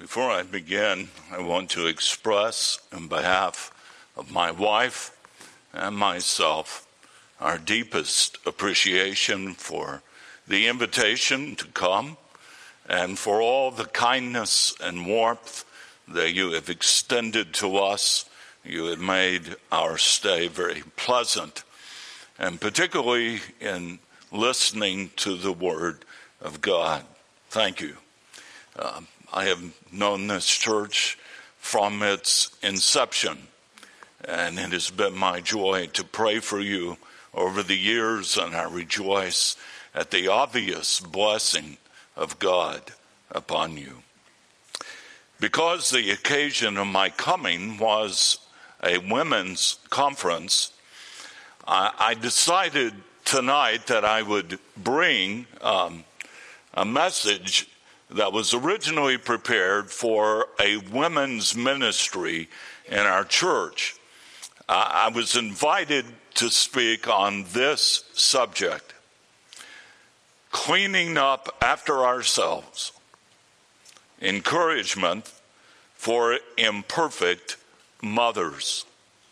Before I begin, I want to express on behalf of my wife and myself our deepest appreciation for the invitation to come and for all the kindness and warmth that you have extended to us. You have made our stay very pleasant, and particularly in listening to the Word of God. Thank you. I have known this church from its inception, and it has been my joy to pray for you over the years, and I rejoice at the obvious blessing of God upon you. Because the occasion of my coming was a women's conference, I decided tonight that I would bring a message that was originally prepared for a women's ministry in our church. I was invited to speak on this subject: cleaning up after ourselves, encouragement for imperfect mothers.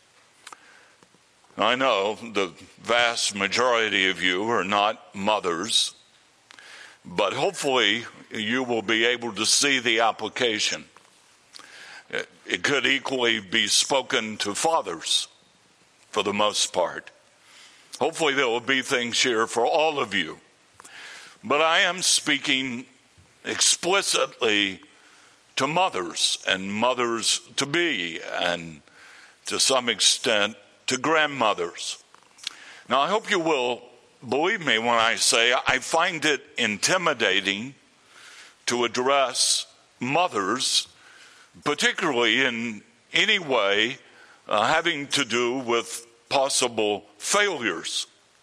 I know the vast majority of you are not mothers, but hopefully you will be able to see the application. It could equally be spoken to fathers for the most part. Hopefully there will be things here for all of you. But I am speaking explicitly to mothers and mothers-to-be, and to some extent to grandmothers. Now, I hope you will believe me when I say I find it intimidating to address mothers, particularly in any way having to do with possible failures.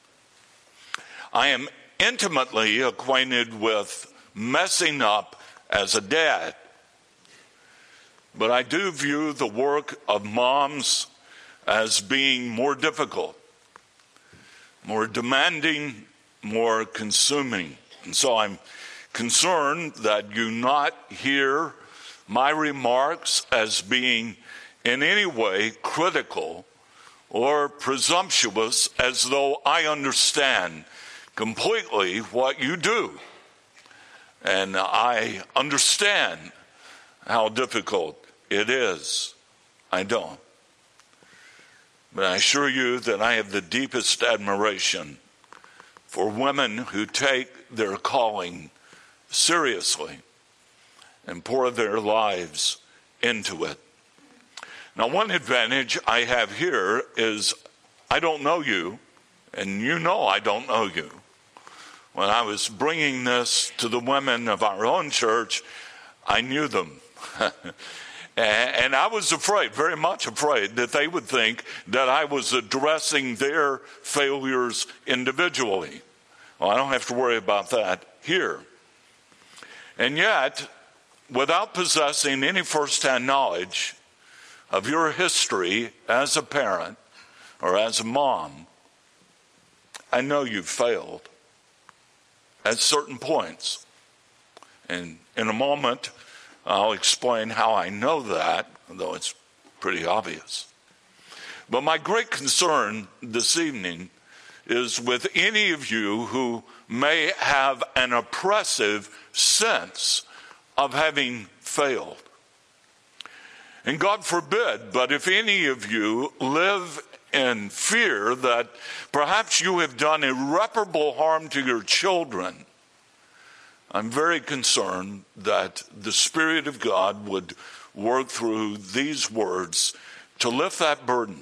I am intimately acquainted with messing up as a dad, but I do view the work of moms as being more difficult, more demanding, more consuming. And so I'm concerned that you not hear my remarks as being in any way critical or presumptuous, as though I understand completely what you do. And I understand how difficult it is. I don't. But I assure you that I have the deepest admiration for women who take their calling seriously and pour their lives into it. Now, one advantage I have here is I don't know you, and you know I don't know you. When I was bringing this to the women of our own church, I knew them. And I was afraid, very much afraid, that they would think that I was addressing their failures individually. Well, I don't have to worry about that here. And yet, without possessing any firsthand knowledge of your history as a parent or as a mom, I know you've failed at certain points. And in a moment, I'll explain how I know that, though it's pretty obvious. But my great concern this evening is with any of you who may have an oppressive sense of having failed. And God forbid, but if any of you live in fear that perhaps you have done irreparable harm to your children, I'm very concerned that the Spirit of God would work through these words to lift that burden.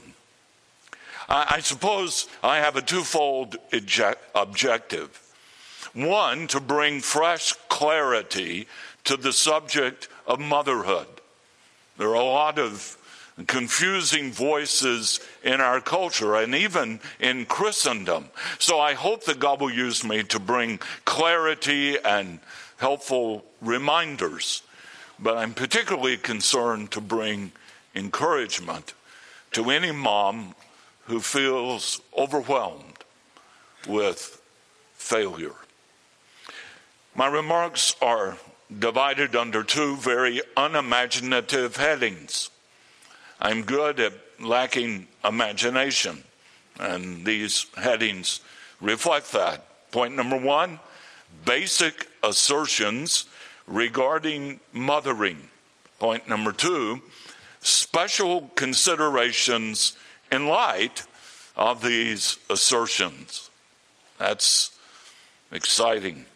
I suppose I have a twofold objective. One, to bring fresh clarity to the subject of motherhood. There are a lot of confusing voices in our culture and even in Christendom. So I hope that God will use me to bring clarity and helpful reminders. But I'm particularly concerned to bring encouragement to any mom who feels overwhelmed with failure. My remarks are divided under two very unimaginative headings. I'm good at lacking imagination, and these headings reflect that. Point number one, basic assertions regarding mothering. Point number two, special considerations in light of these assertions. That's exciting.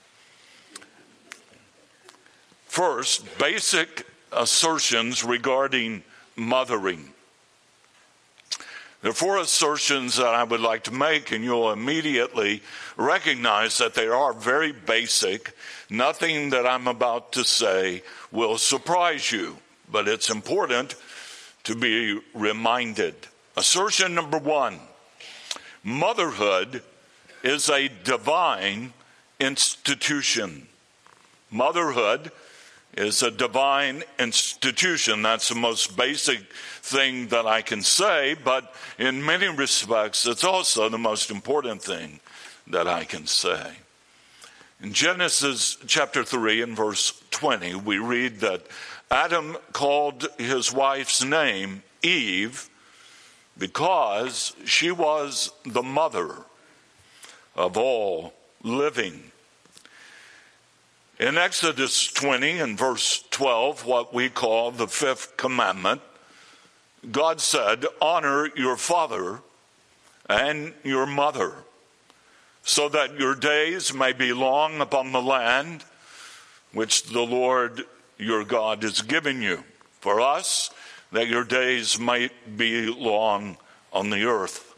First, basic assertions regarding mothering. There are four assertions that I would like to make, and you'll immediately recognize that they are very basic. Nothing that I'm about to say will surprise you, but it's important to be reminded. Assertion number one, motherhood is a divine institution. Motherhood is a divine institution. That's the most basic thing that I can say, but in many respects, it's also the most important thing that I can say. In Genesis chapter 3 and verse 20, we read that Adam called his wife's name Eve because she was the mother of all living. In Exodus 20 and verse 12, what we call the fifth commandment, God said, honor your father and your mother, so that your days may be long upon the land which the Lord your God is giving you. For us, that your days might be long on the earth.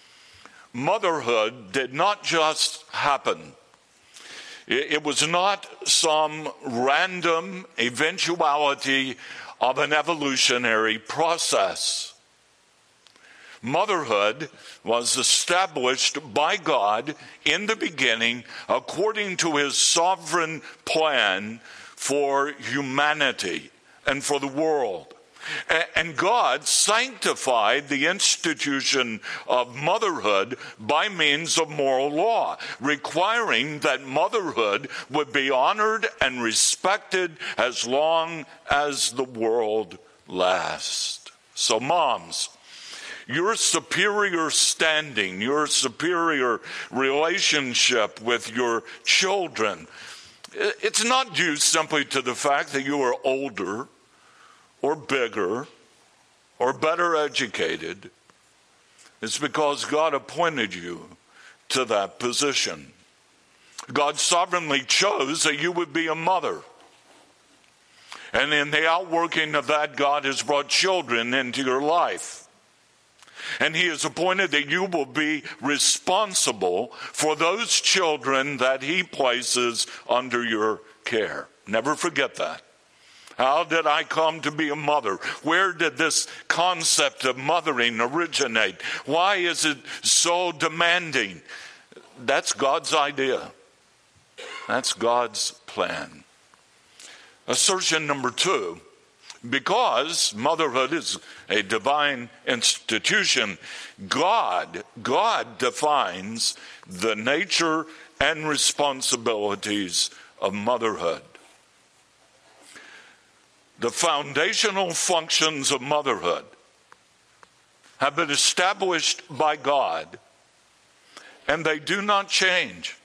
Motherhood did not just happen. It was not some random eventuality of an evolutionary process. Motherhood was established by God in the beginning according to his sovereign plan for humanity and for the world. And God sanctified the institution of motherhood by means of moral law, requiring that motherhood would be honored and respected as long as the world lasts. So moms, your superior standing, your superior relationship with your children, it's not due simply to the fact that you are older or bigger or better educated. It's because God appointed you to that position. God sovereignly chose that you would be a mother. And in the outworking of that, God has brought children into your life. And he has appointed that you will be responsible for those children that he places under your care. Never forget that. How did I come to be a mother? Where did this concept of mothering originate? Why is it so demanding? That's God's idea. That's God's plan. Assertion number two, because motherhood is a divine institution, God defines the nature and responsibilities of motherhood. The foundational functions of motherhood have been established by God, and they do not change.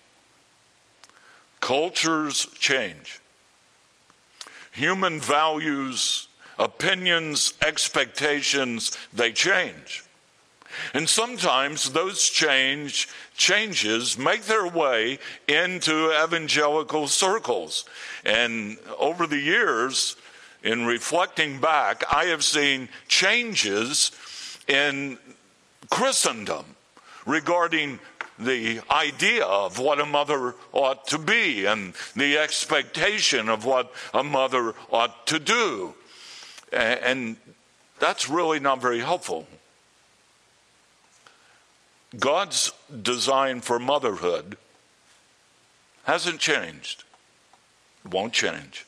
Cultures change. Human values, opinions, expectations, they change. And sometimes those changes make their way into evangelical circles. And over the years, in reflecting back, I have seen changes in Christendom regarding the idea of what a mother ought to be and the expectation of what a mother ought to do. And that's really not very helpful. God's design for motherhood hasn't changed. It won't change.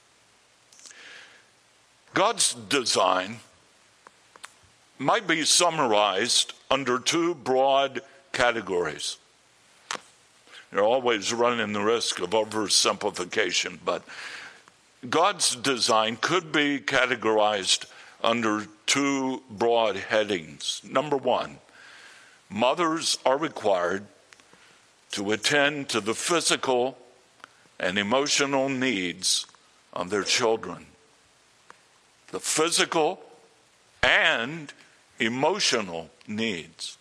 God's design might be summarized under two broad categories. You're always running the risk of oversimplification, but God's design could be categorized under two broad headings. Number one, mothers are required to attend to the physical and emotional needs of their children. The physical and emotional needs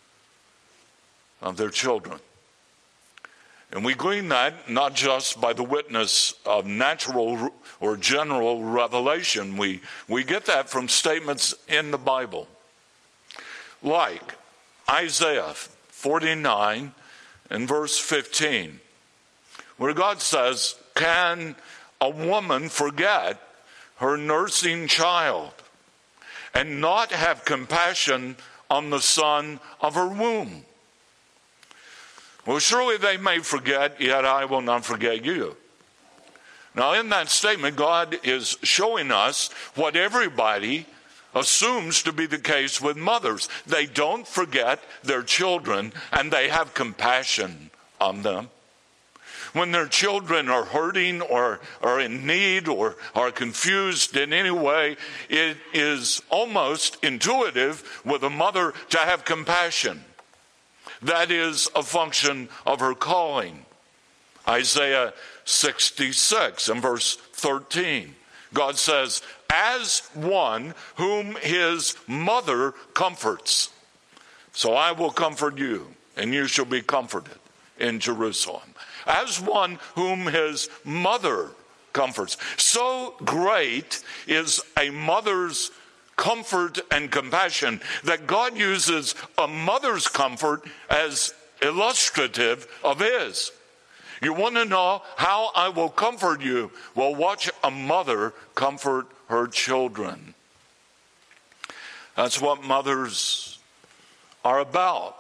of their children. And we glean that not just by the witness of natural or general revelation. We get that from statements in the Bible. Like Isaiah 49 and verse 15, where God says, "Can a woman forget her nursing child and not have compassion on the son of her womb? Well, surely they may forget, yet I will not forget you." Now, in that statement, God is showing us what everybody assumes to be the case with mothers. They don't forget their children, and they have compassion on them. When their children are hurting or are in need or are confused in any way, it is almost intuitive with a mother to have compassion. That is a function of her calling. Isaiah 66 and verse 13. God says, "As one whom his mother comforts, so I will comfort you, and you shall be comforted in Jerusalem." As one whom his mother comforts. So great is a mother's comfort and compassion that God uses a mother's comfort as illustrative of his. You want to know how I will comfort you? Well, watch a mother comfort her children. That's what mothers are about.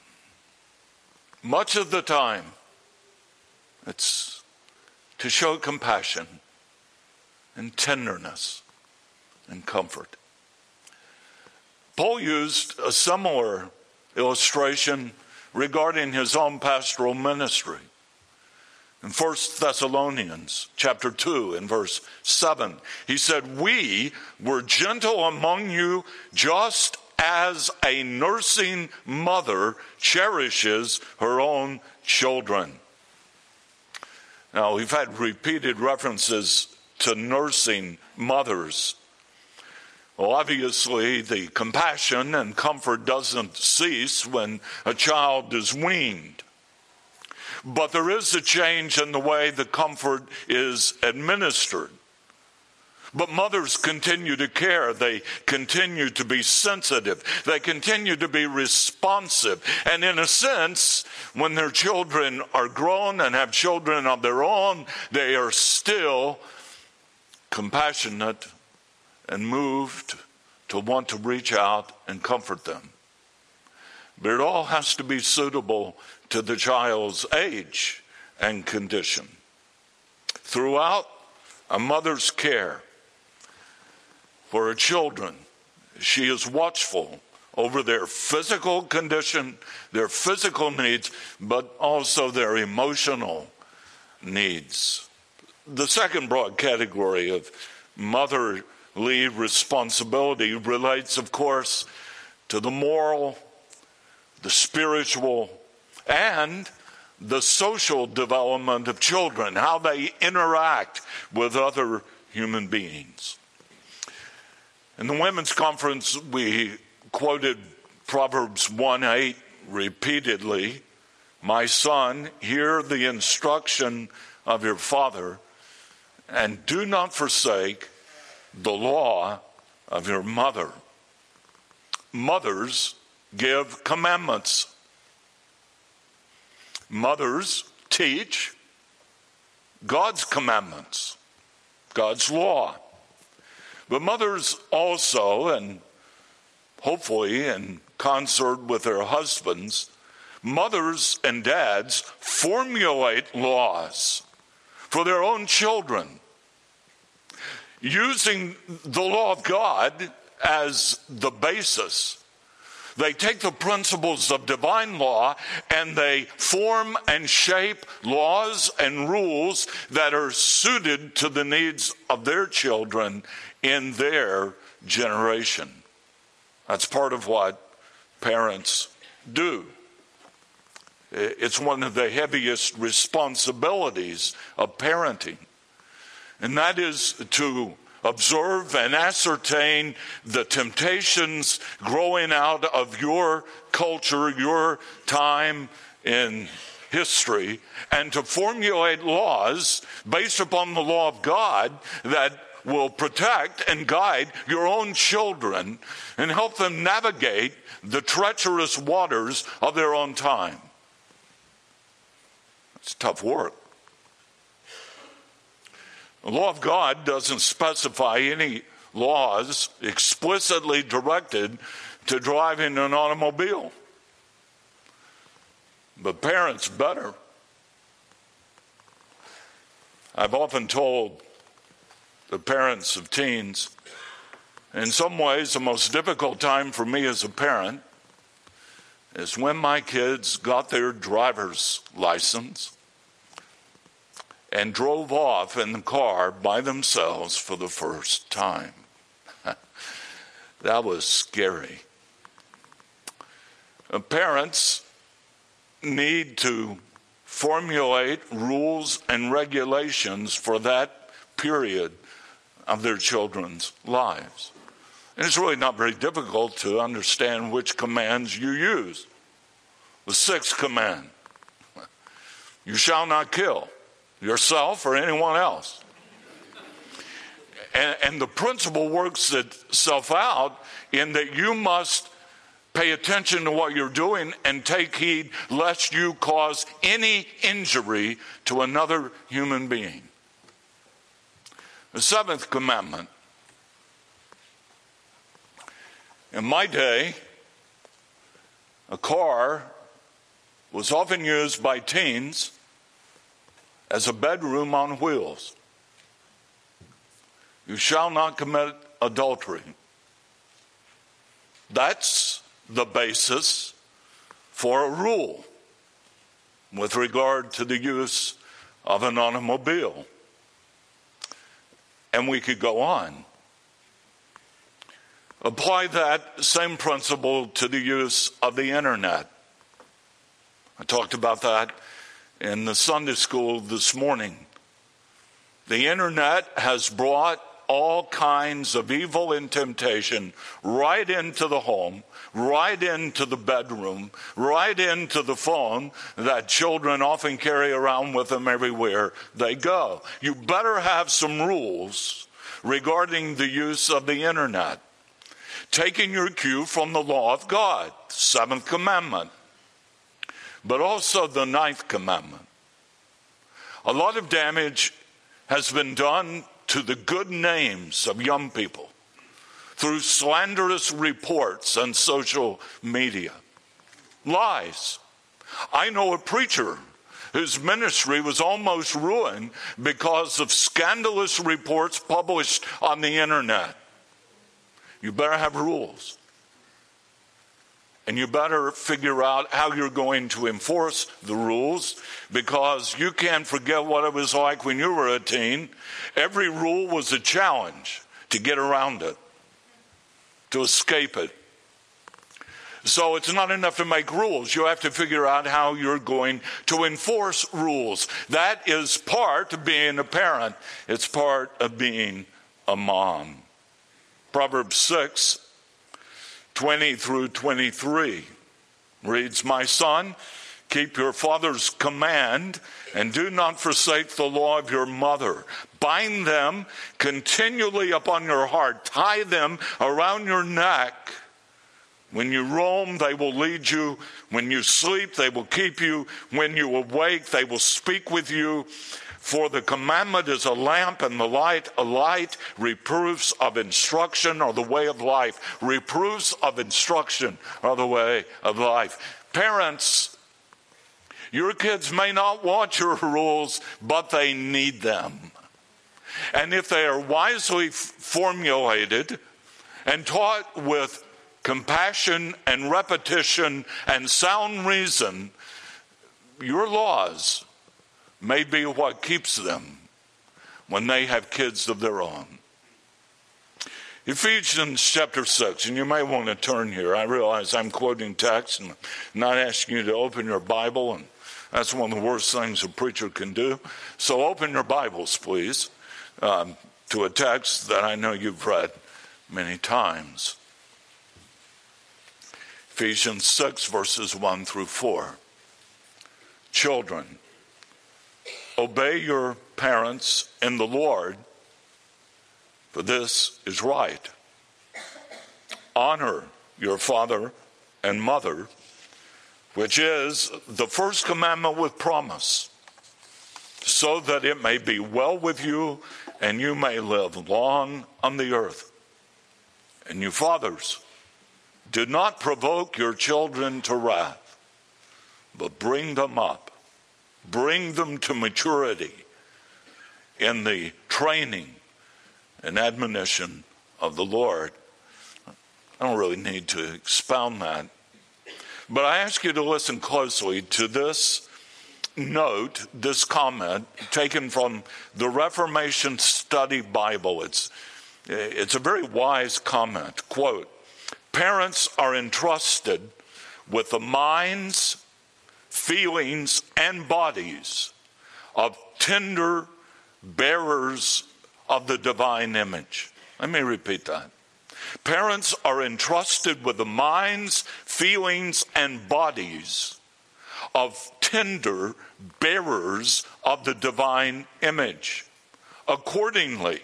Much of the time, it's to show compassion and tenderness and comfort. Paul used a similar illustration regarding his own pastoral ministry. In 1 Thessalonians chapter 2 and verse 7, he said, "We were gentle among you just as a nursing mother cherishes her own children." Now, we've had repeated references to nursing mothers. Well, obviously, the compassion and comfort doesn't cease when a child is weaned. But there is a change in the way the comfort is administered. But mothers continue to care. They continue to be sensitive. They continue to be responsive. And in a sense, when their children are grown and have children of their own, they are still compassionate and moved to want to reach out and comfort them. But it all has to be suitable to the child's age and condition. Throughout a mother's care for her children, she is watchful over their physical condition, their physical needs, but also their emotional needs. The second broad category of motherly responsibility relates, of course, to the moral, the spiritual, and the social development of children, how they interact with other human beings. In the women's conference, we quoted Proverbs 1:8 repeatedly. "My son, hear the instruction of your father, and do not forsake the law of your mother." Mothers give commandments. Mothers teach God's commandments, God's law. But mothers also, and hopefully in concert with their husbands, mothers and dads formulate laws for their own children, using the law of God as the basis. They take the principles of divine law and they form and shape laws and rules that are suited to the needs of their children in their generation. That's part of what parents do. It's one of the heaviest responsibilities of parenting, and that is to observe and ascertain the temptations growing out of your culture, your time in history, and to formulate laws based upon the law of God that will protect and guide your own children and help them navigate the treacherous waters of their own time. It's tough work. The law of God doesn't specify any laws explicitly directed to driving an automobile. But parents better. I've often told the parents of teens, in some ways the most difficult time for me as a parent is when my kids got their driver's license and drove off in the car by themselves for the first time. That was scary. Parents need to formulate rules and regulations for that period of their children's lives. And it's really not very difficult to understand which commands you use. The sixth command: you shall not kill yourself or anyone else. And the principle works itself out in that you must pay attention to what you're doing and take heed lest you cause any injury to another human being. The seventh commandment. In my day, a car was often used by teens as a bedroom on wheels. You shall not commit adultery. That's the basis for a rule with regard to the use of an automobile. And we could go on. Apply that same principle to the use of the internet. I talked about that in the Sunday school this morning. The internet has brought all kinds of evil and temptation right into the home, right into the bedroom, right into the phone that children often carry around with them everywhere they go. You better have some rules regarding the use of the internet, taking your cue from the law of God, seventh commandment, but also the ninth commandment. A lot of damage has been done to the good names of young people through slanderous reports on social media. Lies. I know a preacher whose ministry was almost ruined because of scandalous reports published on the internet. You better have rules. And you better figure out how you're going to enforce the rules, because you can't forget what it was like when you were a teen. Every rule was a challenge to get around it, to escape it. So it's not enough to make rules. You have to figure out how you're going to enforce rules. That is part of being a parent. It's part of being a mom. Proverbs 6:20 through 23 reads, "My son, keep your father's command and do not forsake the law of your mother. Bind them continually upon your heart. Tie them around your neck. When you roam, they will lead you. When you sleep, they will keep you. When you awake, they will speak with you. For the commandment is a lamp, and the light a light. Reproofs of instruction are the way of life." Reproofs of instruction are the way of life. Parents, your kids may not want your rules, but they need them. And if they are wisely formulated and taught with compassion and repetition and sound reason, your laws may be what keeps them when they have kids of their own. Ephesians chapter 6, and you may want to turn here. I realize I'm quoting text and not asking you to open your Bible, and that's one of the worst things a preacher can do. So open your Bibles, please, to a text that I know you've read many times. Ephesians 6, verses 1 through 4. Children, obey your parents in the Lord, for this is right. Honor your father and mother, which is the first commandment with promise, so that it may be well with you and you may live long on the earth. And you fathers, do not provoke your children to wrath, but bring them up. Bring them to maturity in the training and admonition of the Lord. I don't really need to expound that. But I ask you to listen closely to this note, this comment taken from the Reformation Study Bible. It's a very wise comment. Quote, parents are entrusted with the minds, feelings, and bodies of tender bearers of the divine image. Let me repeat that. Parents are entrusted with the minds, feelings, and bodies of tender bearers of the divine image. Accordingly,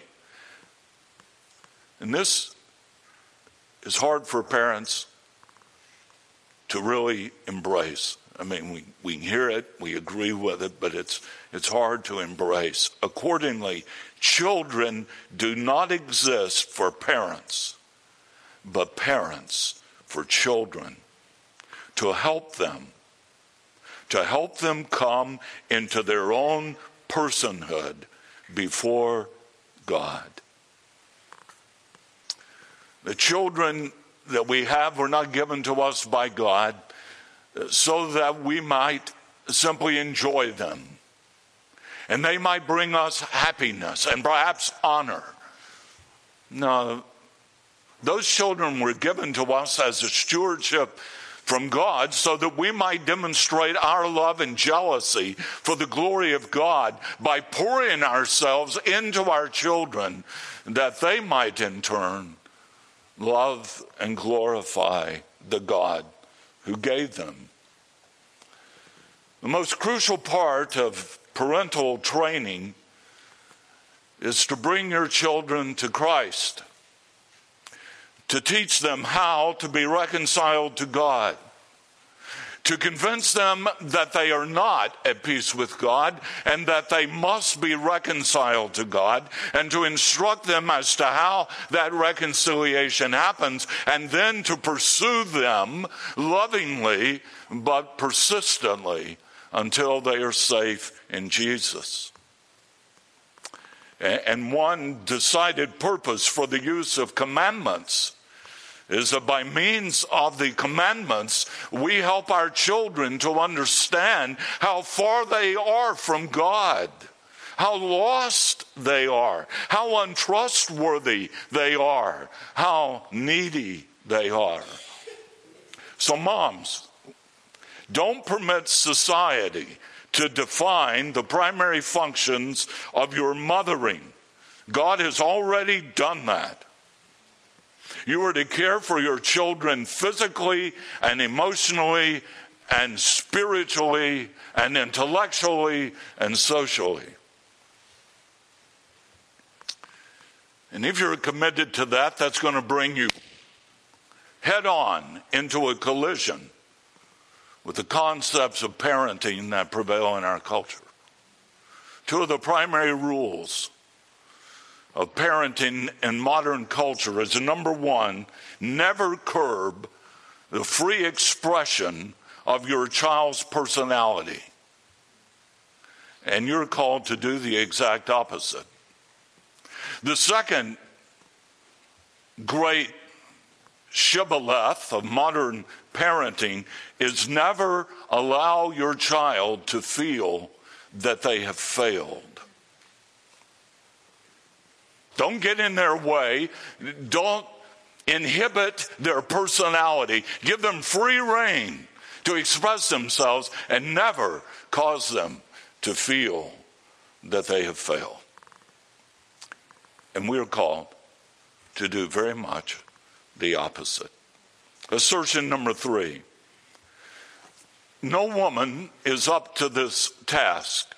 and this is hard for parents to really embrace. I mean, we can hear it, we agree with it, but it's hard to embrace. Accordingly, children do not exist for parents, but parents for children, to help them come into their own personhood before God. The children that we have were not given to us by God so that we might simply enjoy them. And they might bring us happiness and perhaps honor. No, those children were given to us as a stewardship from God so that we might demonstrate our love and jealousy for the glory of God by pouring ourselves into our children, that they might in turn love and glorify the God who gave them. The most crucial part of parental training is to bring your children to Christ, to teach them how to be reconciled to God, to convince them that they are not at peace with God and that they must be reconciled to God, and to instruct them as to how that reconciliation happens, and then to pursue them lovingly but persistently until they are safe in Jesus. And one decided purpose for the use of commandments is that by means of the commandments, we help our children to understand how far they are from God, how lost they are, how untrustworthy they are, how needy they are. So moms, don't permit society to define the primary functions of your mothering. God has already done that. You are to care for your children physically and emotionally and spiritually and intellectually and socially. And if you're committed to that, that's going to bring you head on into a collision with the concepts of parenting that prevail in our culture. Two of the primary rules of parenting in modern culture is, number one, never curb the free expression of your child's personality. And you're called to do the exact opposite. The second great shibboleth of modern parenting is never allow your child to feel that they have failed. Don't get in their way. Don't inhibit their personality. Give them free rein to express themselves and never cause them to feel that they have failed. And we are called to do very much the opposite. Assertion number 3. No woman is up to this task.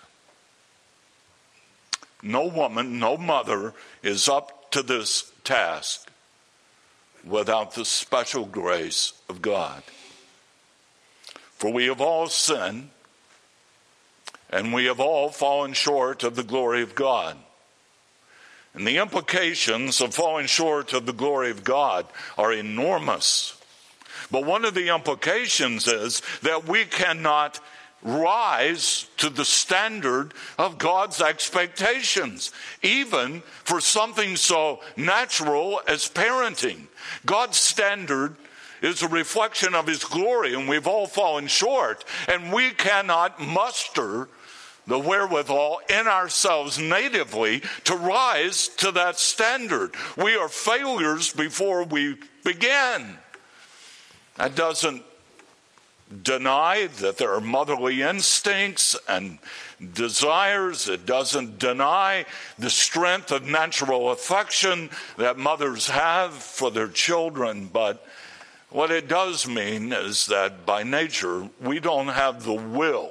No woman, no mother is up to this task without the special grace of God. For we have all sinned, and we have all fallen short of the glory of God. And the implications of falling short of the glory of God are enormous. But one of the implications is that we cannot rise to the standard of God's expectations, even for something so natural as parenting. God's standard is a reflection of his glory, and we've all fallen short, and we cannot muster the wherewithal in ourselves natively to rise to that standard. We are failures before we begin. That doesn't deny that there are motherly instincts and desires. It doesn't deny the strength of natural affection that mothers have for their children. But what it does mean is that by nature, we don't have the will.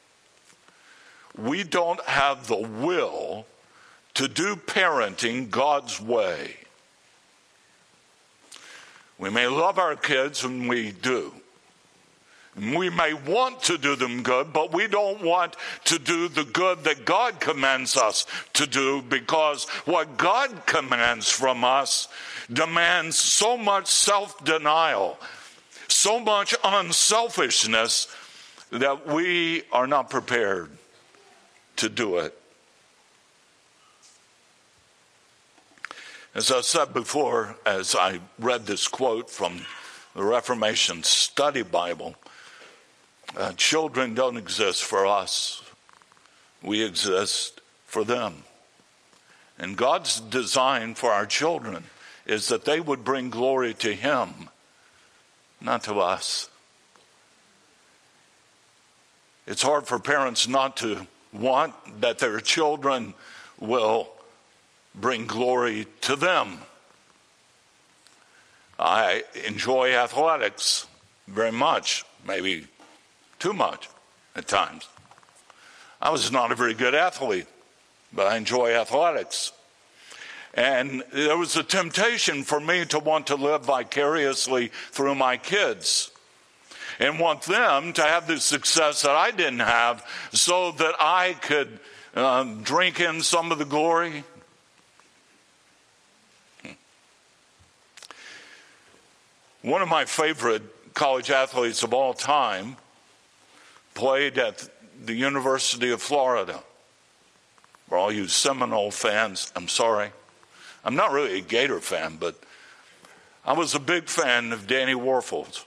We don't have the will to do parenting God's way. We may love our kids, and we do. And we may want to do them good, but we don't want to do the good that God commands us to do, because what God commands from us demands so much self-denial, so much unselfishness, that we are not prepared to do it. As I said before, as I read this quote from the Reformation Study Bible, children don't exist for us. We exist for them. And God's design for our children is that they would bring glory to him, not to us. It's hard for parents not to want that their children will bring glory to them. I enjoy athletics very much, maybe too much at times. I was not a very good athlete, but I enjoy athletics. And there was a temptation for me to want to live vicariously through my kids and want them to have the success that I didn't have, so that I could drink in some of the glory. One of my favorite college athletes of all time played at the University of Florida. For all you Seminole fans, I'm sorry. I'm not really a Gator fan, but I was a big fan of Danny Wuerffel.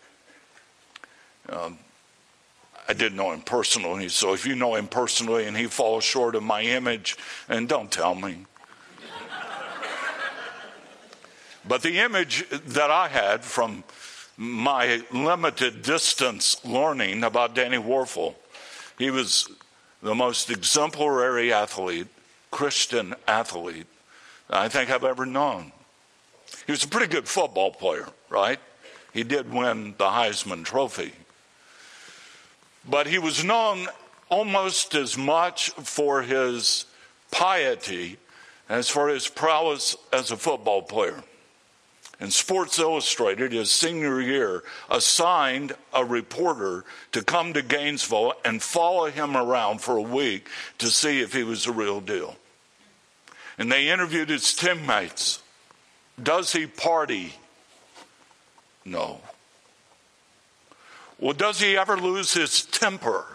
I didn't know him personally, so if you know him personally and he falls short of my image, and don't tell me. But the image that I had from my limited distance learning about Danny Wuerffel, he was the most exemplary athlete, Christian athlete, I think I've ever known. He was a pretty good football player, right? He did win the Heisman Trophy. But he was known almost as much for his piety as for his prowess as a football player. And Sports Illustrated, his senior year, assigned a reporter to come to Gainesville and follow him around for a week to see if he was the real deal. And they interviewed his teammates. Does he party? No. Well, does he ever lose his temper?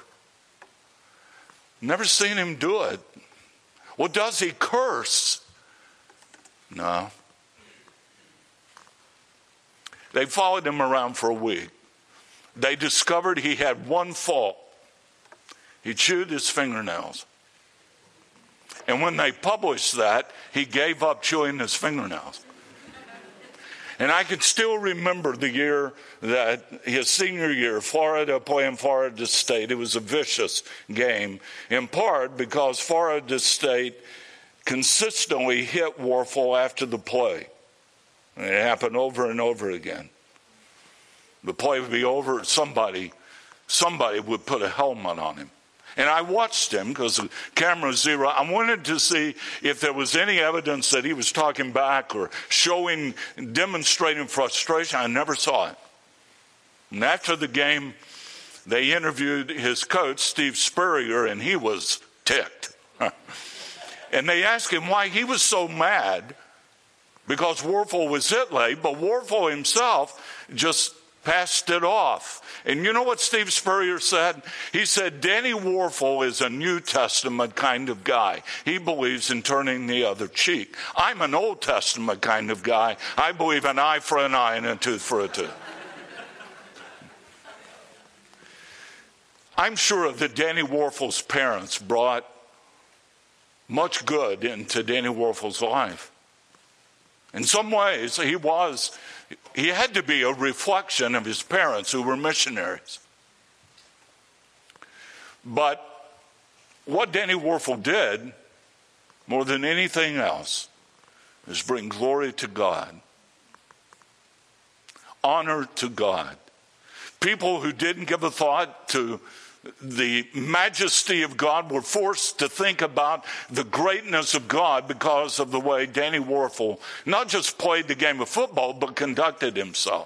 Never seen him do it. Well, does he curse? No. They followed him around for a week. They discovered he had one fault. He chewed his fingernails. And when they published that, he gave up chewing his fingernails. And I can still remember the year that his senior year, Florida playing Florida State. It was a vicious game, in part because Florida State consistently hit Wuerffel after the play. And it happened over and over again. The play would be over, somebody would put a helmet on him. And I watched him because the camera was zero. I wanted to see if there was any evidence that he was talking back or demonstrating frustration. I never saw it. And after the game, they interviewed his coach, Steve Spurrier, and he was ticked. And they asked him why he was so mad because Wuerffel was hit late, but Wuerffel himself just passed it off. And you know what Steve Spurrier said? He said, Danny Wuerffel is a New Testament kind of guy. He believes in turning the other cheek. I'm an Old Testament kind of guy. I believe an eye for an eye and a tooth for a tooth. I'm sure that Danny Wuerffel's parents brought much good into Danny Wuerffel's life. In some ways, he had to be a reflection of his parents who were missionaries. But what Danny Wuerffel did, more than anything else, is bring glory to God, honor to God. People who didn't give a thought to the majesty of God were forced to think about the greatness of God because of the way Danny Wuerffel not just played the game of football, but conducted himself.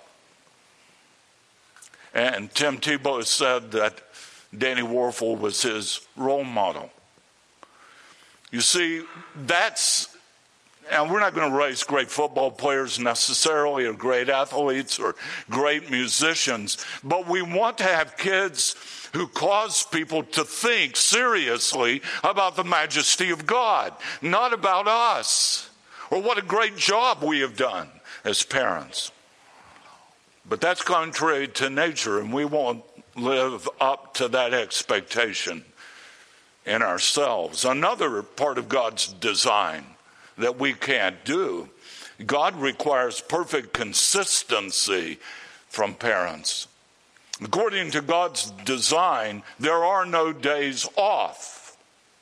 And Tim Tebow said that Danny Wuerffel was his role model. You see, and we're not going to raise great football players necessarily, or great athletes, or great musicians, but we want to have kids who cause people to think seriously about the majesty of God, not about us, or what a great job we have done as parents. But that's contrary to nature, and we won't live up to that expectation in ourselves. Another part of God's design that we can't do, God requires perfect consistency from parents. According to God's design, there are no days off.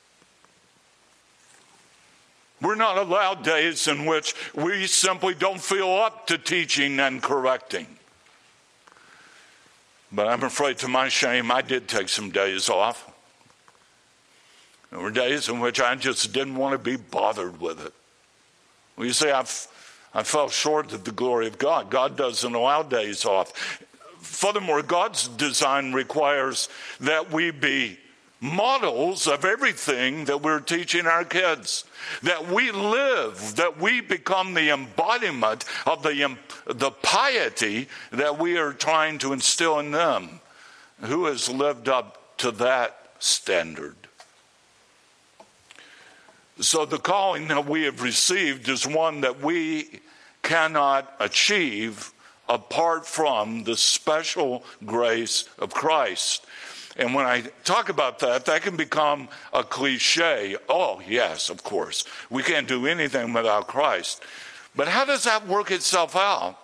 We're not allowed days in which we simply don't feel up to teaching and correcting. But I'm afraid, to my shame, I did take some days off. There were days in which I just didn't want to be bothered with it. Well, you see, I fell short of the glory of God. God doesn't allow days off. Furthermore, God's design requires that we be models of everything that we're teaching our kids, that we live, that we become the embodiment of the piety that we are trying to instill in them. Who has lived up to that standard? So the calling that we have received is one that we cannot achieve apart from the special grace of Christ. And when I talk about that, that can become a cliche. Oh, yes, of course. We can't do anything without Christ. But how does that work itself out?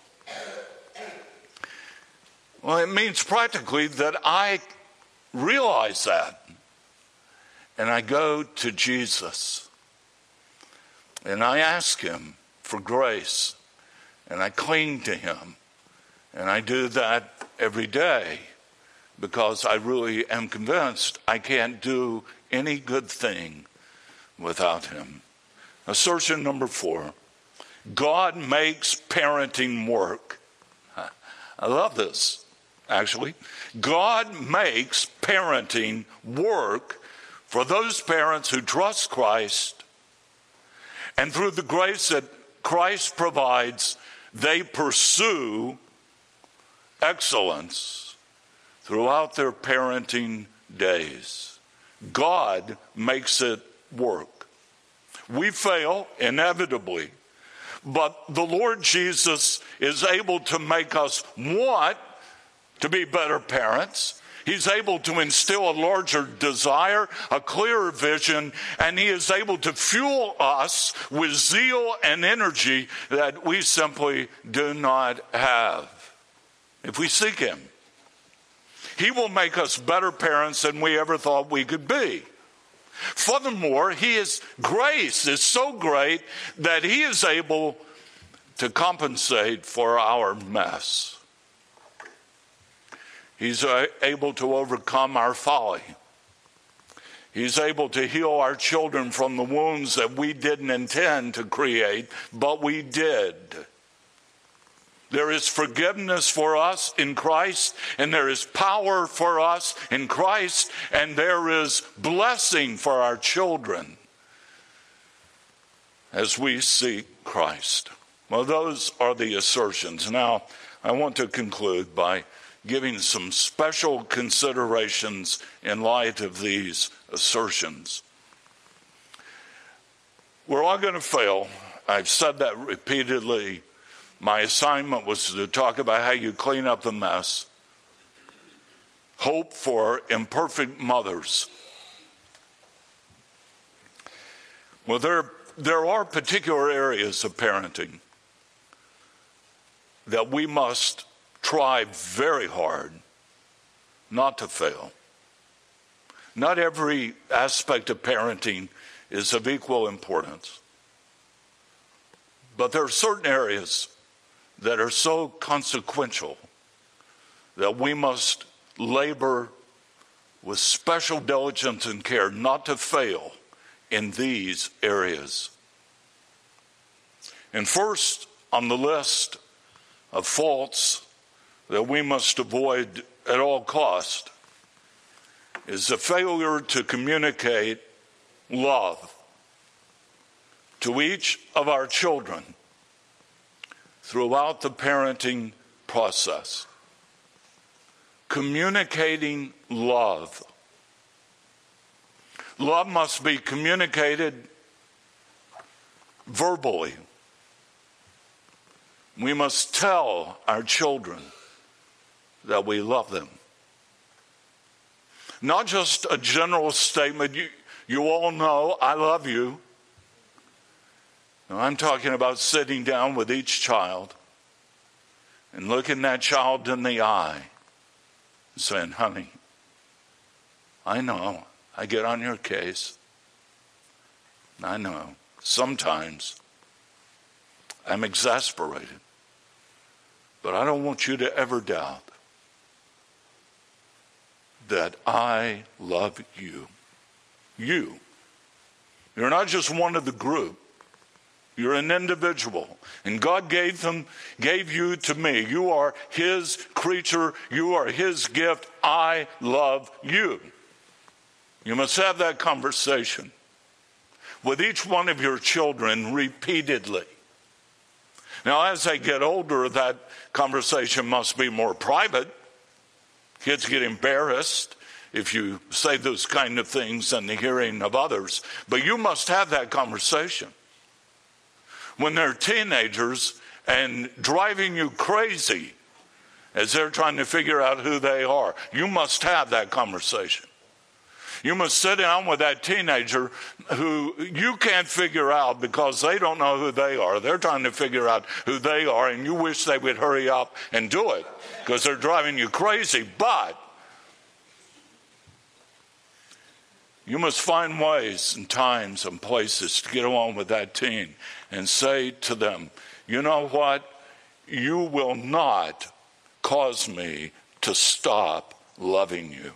Well, it means practically that I realize that. And I go to Jesus. And I ask him for grace. And I cling to him. And I do that every day because I really am convinced I can't do any good thing without him. Assertion number 4. God makes parenting work. I love this, actually. God makes parenting work for those parents who trust Christ, and through the grace that Christ provides, they pursue excellence throughout their parenting days. God makes it work. We fail inevitably, But the Lord Jesus is able to make us want to be better parents. He's able to instill a larger desire, a clearer vision, and he is able to fuel us with zeal and energy that we simply do not have. If we seek him, he will make us better parents than we ever thought we could be. Furthermore, his grace is so great that he is able to compensate for our mess. He's able to overcome our folly. He's able to heal our children from the wounds that we didn't intend to create, but we did. There is forgiveness for us in Christ, and there is power for us in Christ, and there is blessing for our children as we seek Christ. Well, those are the assertions. Now, I want to conclude by giving some special considerations in light of these assertions. We're all going to fail. I've said that repeatedly. My assignment was to talk about how you clean up the mess. Hope for imperfect mothers. Well, there are particular areas of parenting that we must try very hard not to fail. Not every aspect of parenting is of equal importance. But there are certain areas that are so consequential that we must labor with special diligence and care not to fail in these areas. And first on the list of faults that we must avoid at all cost is the failure to communicate love to each of our children throughout the parenting process. Communicating love. Love must be communicated verbally. We must tell our children that we love them. Not just a general statement, you all know I love you. No, I'm talking about sitting down with each child and looking that child in the eye and saying, honey, I know I get on your case. I know sometimes I'm exasperated, but I don't want you to ever doubt that I love you. You. You're not just one of the group. You're an individual. And God gave you to me. You are his creature. You are his gift. I love you. You must have that conversation with each one of your children repeatedly. Now, as they get older, that conversation must be more private. Kids get embarrassed if you say those kind of things in the hearing of others. But you must have that conversation. When they're teenagers and driving you crazy as they're trying to figure out who they are, you must have that conversation. You must sit down with that teenager who you can't figure out because they don't know who they are. They're trying to figure out who they are, and you wish they would hurry up and do it because they're driving you crazy. But you must find ways and times and places to get along with that teen and say to them, you know what? You will not cause me to stop loving you.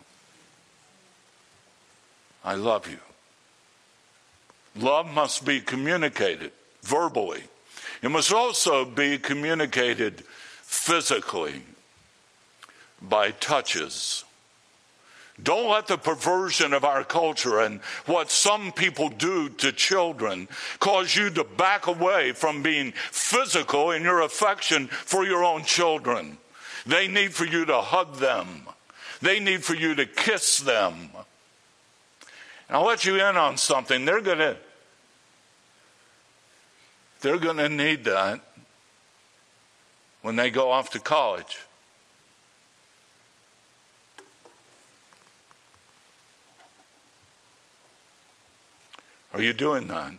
I love you. Love must be communicated verbally. It must also be communicated physically by touches. Don't let the perversion of our culture and what some people do to children cause you to back away from being physical in your affection for your own children. They need for you to hug them. They need for you to kiss them. And I'll let you in on something. They're going to They're going to need that when they go off to college. Are you doing that?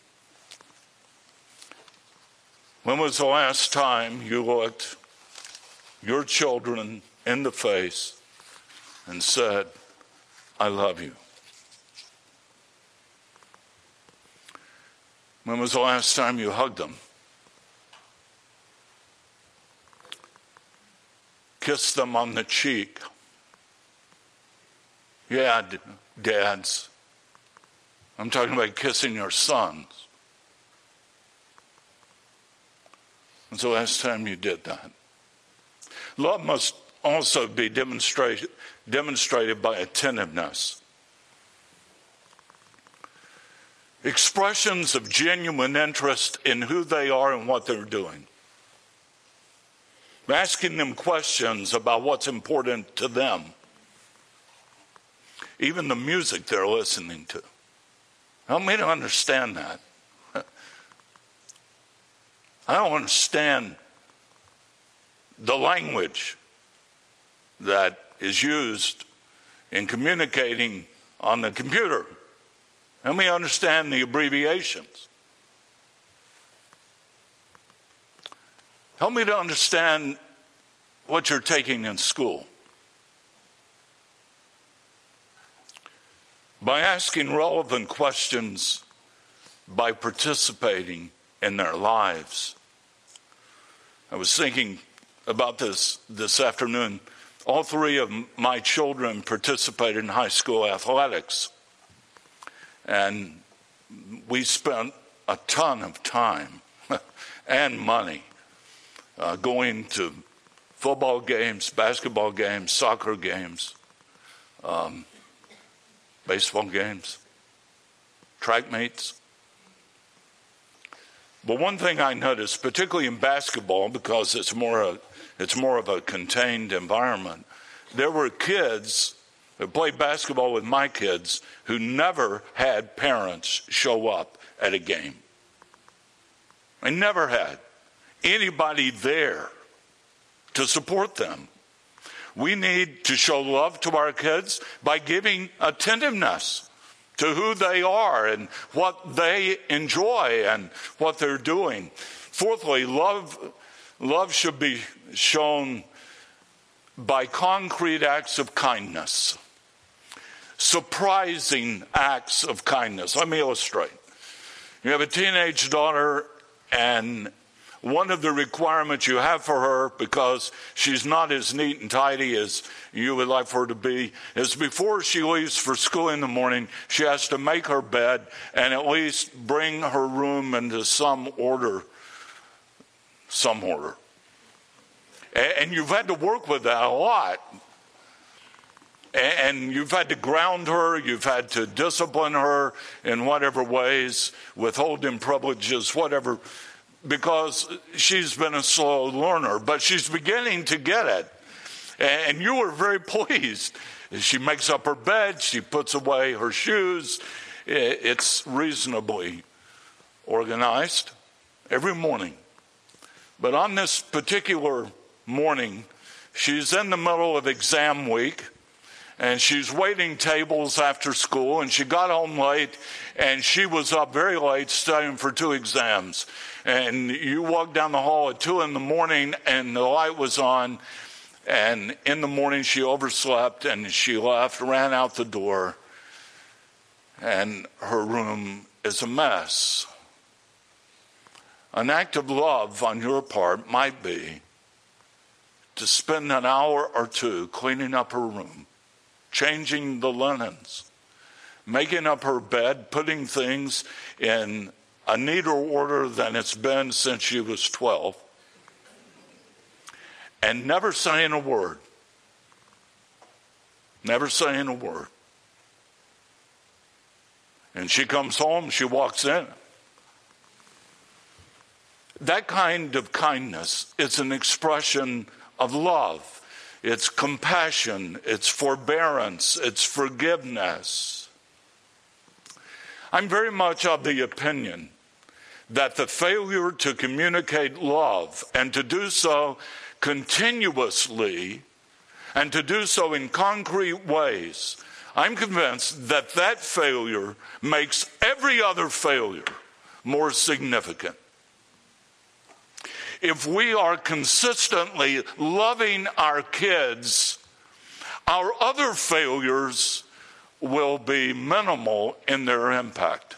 When was the last time you looked your children in the face and said, I love you? When was the last time you hugged them? Kissed them on the cheek? Yeah, dads. I'm talking about kissing your sons. When's the last time you did that? Love must also be demonstrated by attentiveness. Expressions of genuine interest in who they are and what they're doing. Asking them questions about what's important to them. Even the music they're listening to. Help me to understand that. I don't understand the language that is used in communicating on the computer. Help me understand the abbreviations. Help me to understand what you're taking in school. By asking relevant questions, by participating in their lives. I was thinking about this afternoon. All three of my children participated in high school athletics. And we spent a ton of time and money going to football games, basketball games, soccer games, baseball games, track meets. But one thing I noticed, particularly in basketball, because it's more of a contained environment, there were kids who played basketball with my kids who never had parents show up at a game. They never had anybody there to support them. We need to show love to our kids by giving attentiveness to who they are and what they enjoy and what they're doing. Fourthly, love should be shown by concrete acts of kindness. Surprising acts of kindness. Let me illustrate. You have a teenage daughter, and one of the requirements you have for her, because she's not as neat and tidy as you would like for her to be, is before she leaves for school in the morning, she has to make her bed and at least bring her room into some order. And you've had to work with that a lot. And you've had to ground her, you've had to discipline her in whatever ways, withholding privileges, whatever, because she's been a slow learner, but she's beginning to get it. And you were very pleased. She makes up her bed, she puts away her shoes. It's reasonably organized every morning. But on this particular morning, she's in the middle of exam week, and she's waiting tables after school, and she got home late, and she was up very late studying for 2 exams. And you walked down the hall at 2 a.m, and the light was on, and in the morning she overslept, and she left, ran out the door, and her room is a mess. An act of love on your part might be to spend an hour or 2 cleaning up her room, changing the linens, making up her bed, putting things in a neater order than it's been since she was 12, and never saying a word. Never saying a word. And she comes home, she walks in. That kind of kindness is an expression of love. It's compassion, it's forbearance, it's forgiveness. I'm very much of the opinion that the failure to communicate love and to do so continuously and to do so in concrete ways, I'm convinced that that failure makes every other failure more significant. If we are consistently loving our kids, our other failures will be minimal in their impact.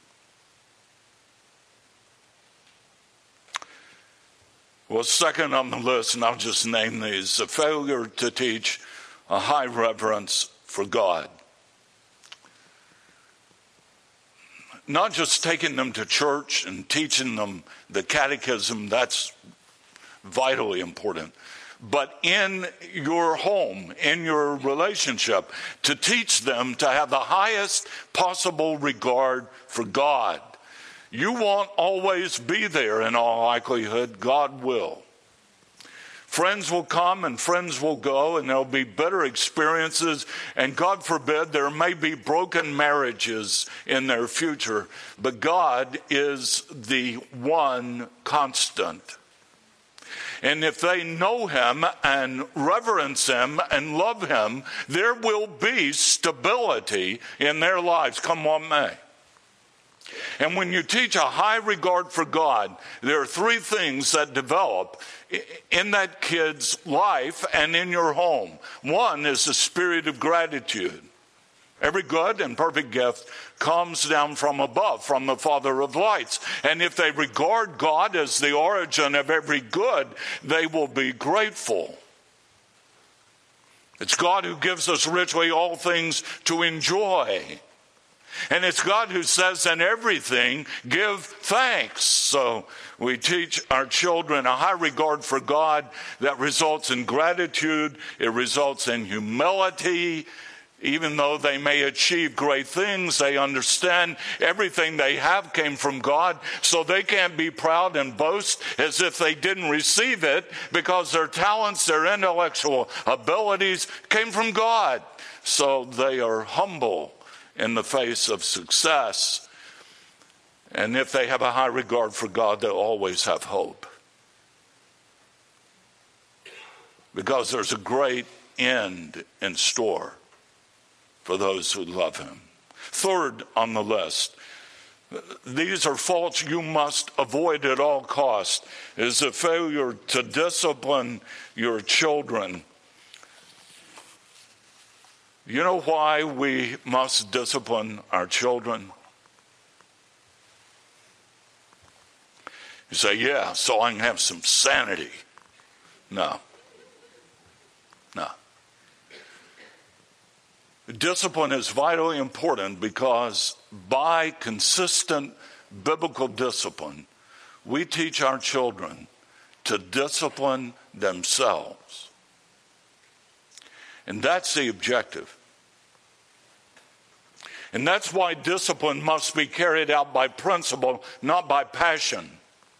Well, second on the list, and I'll just name these, a failure to teach a high reverence for God. Not just taking them to church and teaching them the catechism, that's vitally important, but in your home, in your relationship, to teach them to have the highest possible regard for God. You won't always be there in all likelihood. God will. Friends will come and friends will go, and there'll be bitter experiences, and God forbid there may be broken marriages in their future. But God is the one constant. And if they know him and reverence him and love him, there will be stability in their lives, come what may. And when you teach a high regard for God, there are three things that develop in that kid's life and in your home. One is the spirit of gratitude. Every good and perfect gift comes down from above, from the Father of lights. And if they regard God as the origin of every good, they will be grateful. It's God who gives us richly all things to enjoy. And it's God who says in everything, give thanks. So we teach our children a high regard for God that results in gratitude. It results in humility. Even though they may achieve great things, they understand everything they have came from God. So they can't be proud and boast as if they didn't receive it, because their talents, their intellectual abilities came from God. So they are humble in the face of success. And if they have a high regard for God, they'll always have hope, because there's a great end in store for those who love him. Third on the list, these are faults you must avoid at all costs, is a failure to discipline your children. You know why we must discipline our children? You say, yeah, so I can have some sanity. No. Discipline is vitally important, because by consistent biblical discipline, we teach our children to discipline themselves. And that's the objective. And that's why discipline must be carried out by principle, not by passion.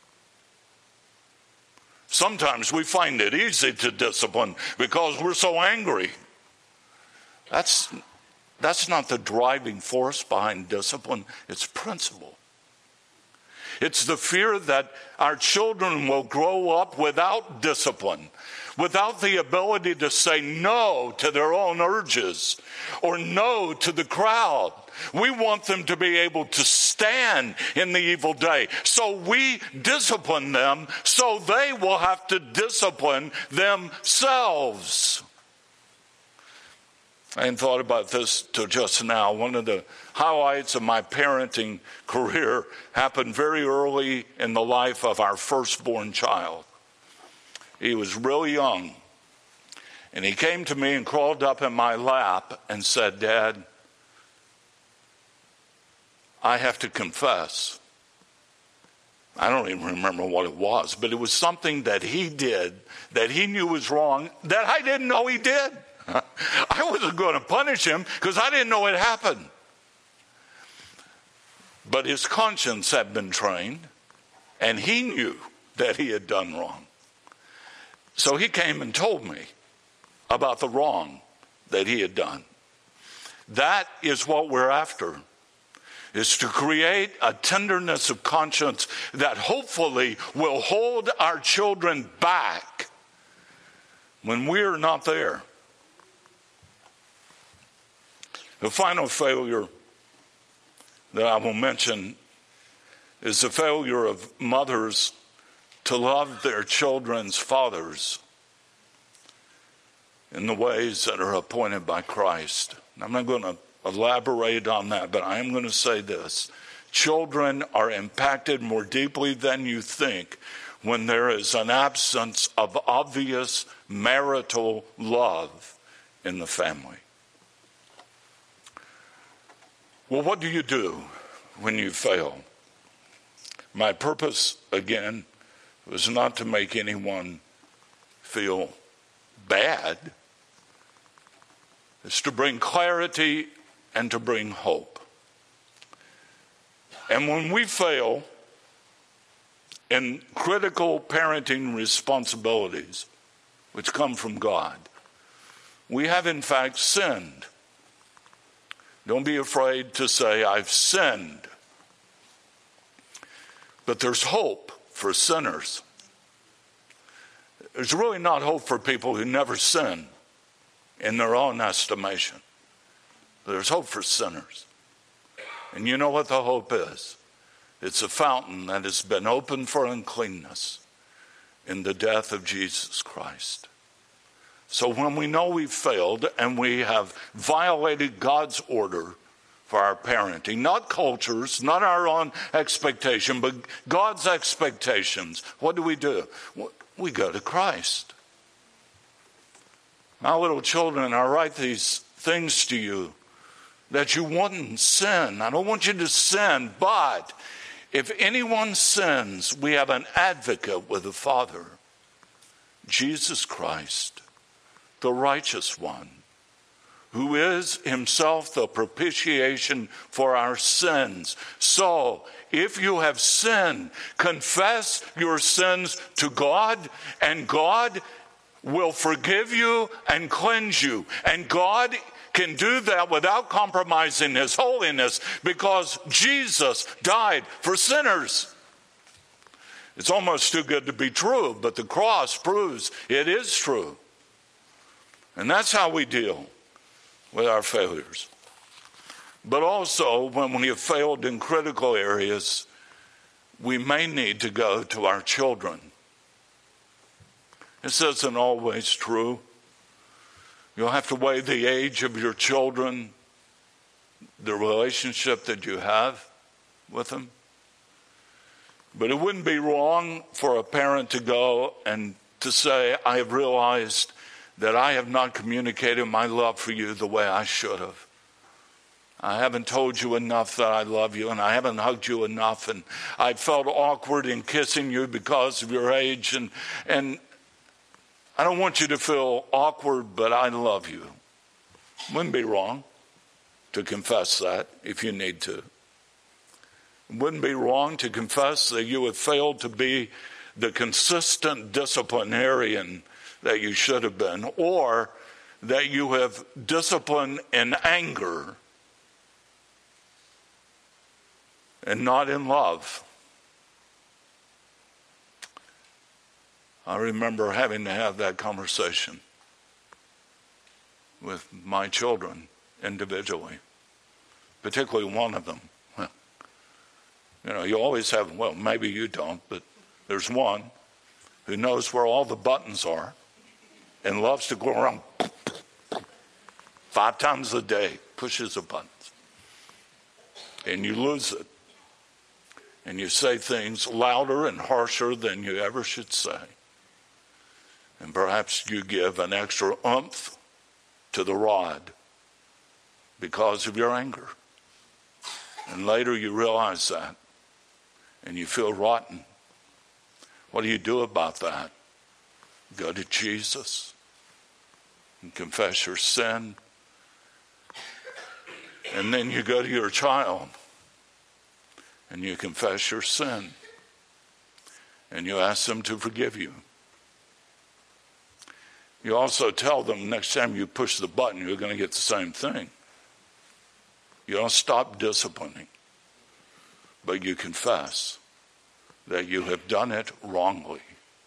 Sometimes we find it easy to discipline because we're so angry. That's not the driving force behind discipline. It's principle. It's the fear that our children will grow up without discipline, without the ability to say no to their own urges or no to the crowd. We want them to be able to stand in the evil day. So we discipline them so they will have to discipline themselves. I hadn't thought about this till just now. One of the highlights of my parenting career happened very early in the life of our firstborn child. He was really young, and he came to me and crawled up in my lap and said, Dad, I have to confess. I don't even remember what it was, but it was something that he did that he knew was wrong that I didn't know he did. I wasn't going to punish him because I didn't know it happened. But his conscience had been trained, and he knew that he had done wrong. So he came and told me about the wrong that he had done. That is what we're after. is to create a tenderness of conscience that hopefully will hold our children back when we're not there. The final failure that I will mention is the failure of mothers to love their children's fathers in the ways that are appointed by Christ. I'm not going to elaborate on that, but I am going to say this. Children are impacted more deeply than you think when there is an absence of obvious marital love in the family. Well, what do you do when you fail? My purpose, again, was not to make anyone feel bad. It's to bring clarity and to bring hope. And when we fail in critical parenting responsibilities, which come from God, we have in fact sinned. Don't be afraid to say, I've sinned. But there's hope for sinners. There's really not hope for people who never sin in their own estimation. There's hope for sinners. And you know what the hope is? It's a fountain that has been opened for uncleanness in the death of Jesus Christ. So when we know we've failed and we have violated God's order for our parenting, not culture's, not our own expectation, but God's expectations, what do? We go to Christ. My little children, I write these things to you that you wouldn't sin. I don't want you to sin, but if anyone sins, we have an advocate with the Father, Jesus Christ, the righteous one, who is himself the propitiation for our sins. So, if you have sinned, confess your sins to God, and God will forgive you and cleanse you. And God can do that without compromising his holiness, because Jesus died for sinners. It's almost too good to be true, but the cross proves it is true. And that's how we deal with our failures. But also, when we have failed in critical areas, we may need to go to our children. This isn't always true. You'll have to weigh the age of your children, the relationship that you have with them. But it wouldn't be wrong for a parent to go and to say, I have realized that I have not communicated my love for you the way I should have. I haven't told you enough that I love you, and I haven't hugged you enough, and I felt awkward in kissing you because of your age, and I don't want you to feel awkward, but I love you. Wouldn't be wrong to confess that if you need to. It wouldn't be wrong to confess that you have failed to be the consistent disciplinarian that you should have been, or that you have disciplined in anger and not in love. I remember having to have that conversation with my children individually, particularly one of them. You know, you always have, well, maybe you don't, but there's one who knows where all the buttons are and loves to go around 5 times a day, pushes the buttons. And you lose it. And you say things louder and harsher than you ever should say. And perhaps you give an extra oomph to the rod because of your anger. And later you realize that. And you feel rotten. What do you do about that? Go to Jesus and confess your sin. And then you go to your child and you confess your sin. And you ask them to forgive you. You also tell them next time you push the button, you're going to get the same thing. You don't stop disciplining. but you confess that you have done it wrongly.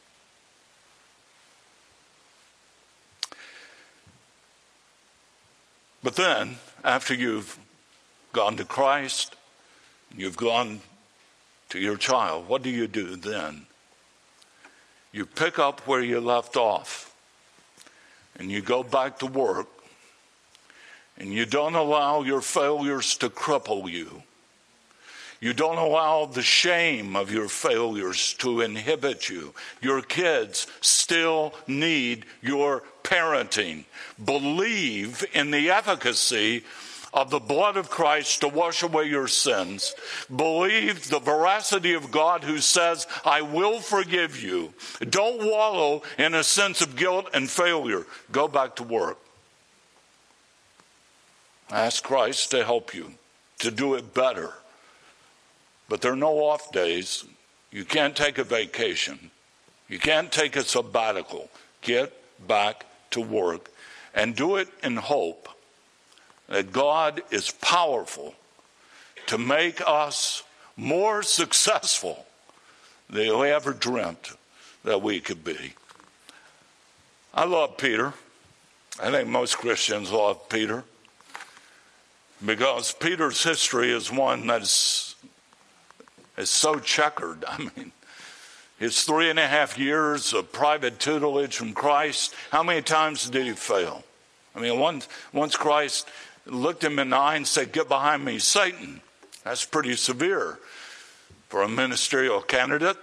But then, after you've gone to Christ, you've gone to your child, what do you do then? You pick up where you left off, and you go back to work, and you don't allow your failures to cripple you. You don't allow the shame of your failures to inhibit you. Your kids still need your parenting. Believe in the efficacy of the blood of Christ to wash away your sins. Believe the veracity of God who says, I will forgive you. Don't wallow in a sense of guilt and failure. Go back to work. Ask Christ to help you to do it better. But there are no off days. You can't take a vacation. You can't take a sabbatical. Get back to work and do it in hope that God is powerful to make us more successful than we ever dreamt that we could be. I love Peter. I think most Christians love Peter because Peter's history is one that's so checkered. I mean, his 3.5 years of private tutelage from Christ, how many times did he fail? I mean, once Christ looked him in the eye and said, get behind me, Satan. That's pretty severe for a ministerial candidate.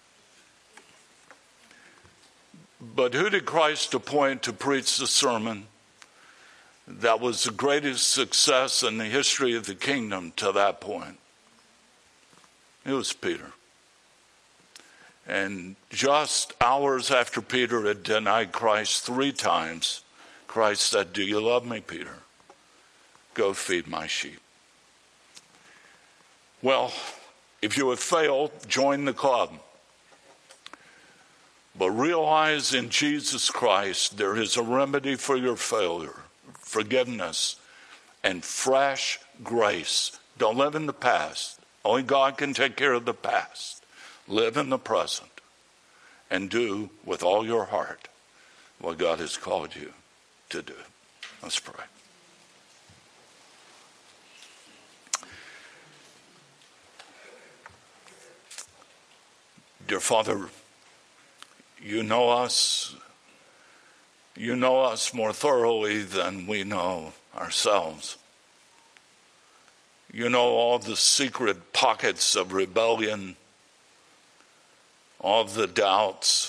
But who did Christ appoint to preach the sermon that was the greatest success in the history of the kingdom to that point? It was Peter. And just hours after Peter had denied Christ 3 times, Christ said, do you love me, Peter? Go feed my sheep. Well, if you have failed, join the club. But realize in Jesus Christ there is a remedy for your failure, forgiveness, and fresh grace. Don't live in the past. Only God can take care of the past. Live in the present and do with all your heart what God has called you to do. Let's pray. Dear Father, you know us more thoroughly than we know ourselves. You know all the secret pockets of rebellion, all the doubts.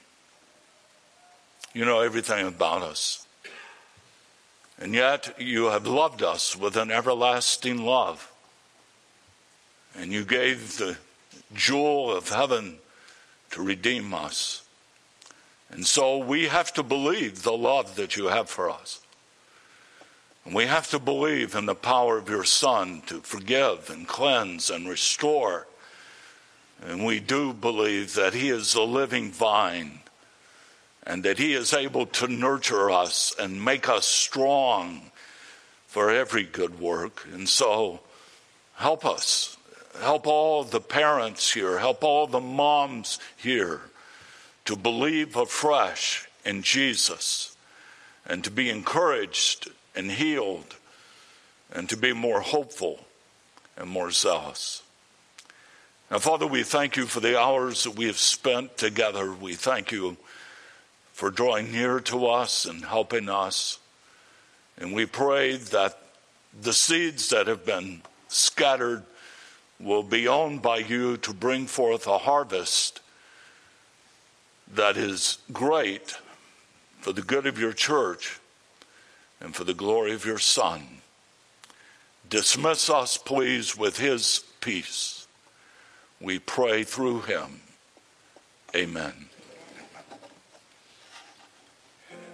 You know everything about us. And yet you have loved us with an everlasting love. And you gave the jewel of heaven to redeem us. And so we have to believe the love that you have for us. And we have to believe in the power of your Son to forgive and cleanse and restore. And we do believe that he is a living vine and that he is able to nurture us and make us strong for every good work. And so help us. Help all the parents here. Help all the moms here to believe afresh in Jesus and to be encouraged and healed and to be more hopeful and more zealous. Now, Father, we thank you for the hours that we have spent together. We thank you for drawing near to us and helping us. And we pray that the seeds that have been scattered will be owned by you to bring forth a harvest that is great for the good of your church and for the glory of your Son. Dismiss us, please, with his peace. We pray through him. Amen.